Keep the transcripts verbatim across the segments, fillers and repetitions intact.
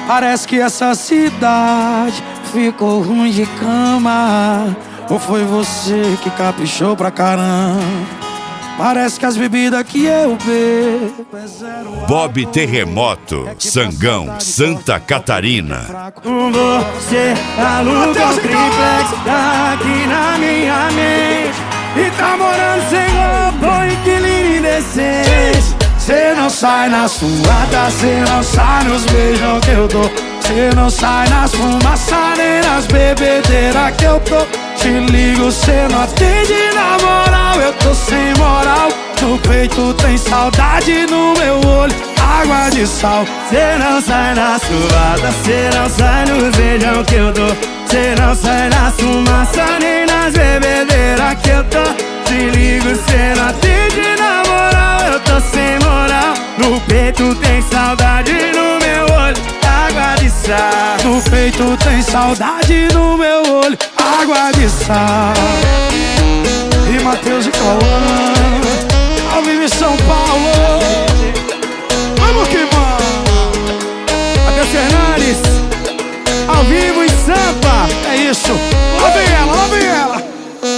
Parece que essa cidade ficou ruim de cama. Ou foi você que caprichou pra caramba? Parece que as bebidas que eu bebo é zero. Bob Terremoto, Sangão, Santa Catarina. Você aluga um triplex aqui na minha mente e tá morando sem roupa, inquilino indecente. Cê não sai na suada, cê não sai nos beijão que eu dou. Cê não sai nas fumaças nem nas bebedeiras que eu tô. Te ligo, cê não atende na moral, eu tô sem moral. No peito tem saudade, no meu olho água de sal. Cê não sai na suada, cê não sai nos beijão que eu dou. Cê não sai nas fumaças nem nas bebedeiras que eu tô. Te ligo, cê não atende na moral, eu tô sem moral. No peito tem saudade, no meu olho água de sal. No peito tem saudade, no meu olho água de sal. E Matheus e Cauã, ao vivo em São Paulo. Vamos que vamos. Matheus Fernandes, ao vivo em Sampa. É isso, lá vem ela, lá vem ela.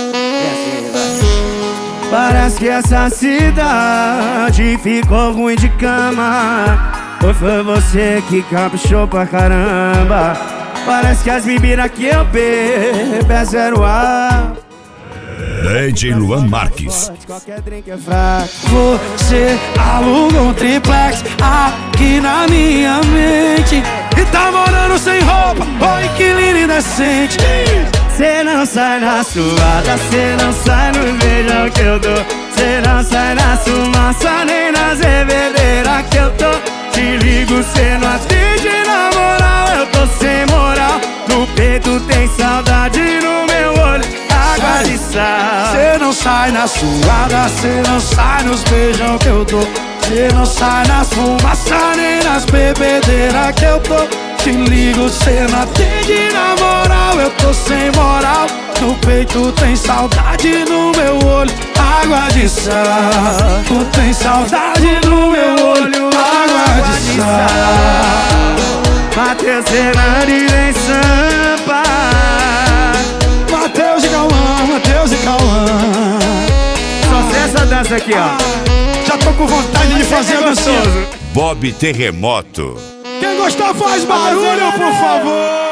Parece que essa cidade ficou ruim de cama. Ou foi você que caprichou pra caramba? Parece que as bebidas que eu bebo é zero A. D J Luan Marques. Qualquer drink é fraco. Você aluga um triplex aqui na minha mente e tá morando sem roupa, oi que lindo indecente. Cê não sai na suada, cê não sai no beijão que eu dou. Cê não sai na fumaça nem nas bebedeiras que eu tô. Te ligo, cê não atende na moral, eu tô sem moral. No peito tem saudade, no meu olho água de sal. Cê não sai na suada, cê não sai nos beijão que eu dou. Cê não sai nas fumaças nem nas bebedeiras que eu tô. Te ligo, cê não atende na moral, eu tô sem moral. No peito tem saudade, no meu olho água de sal. Tu tem saudade, no meu olho água de sal. Matheus Fernandes em Sampa. Matheus e Cauã, Matheus e Cauã. Só sei essa dança aqui, ó. Já tô com vontade de fazer gostoso. Bob Terremoto. Quem gostou faz barulho, por favor.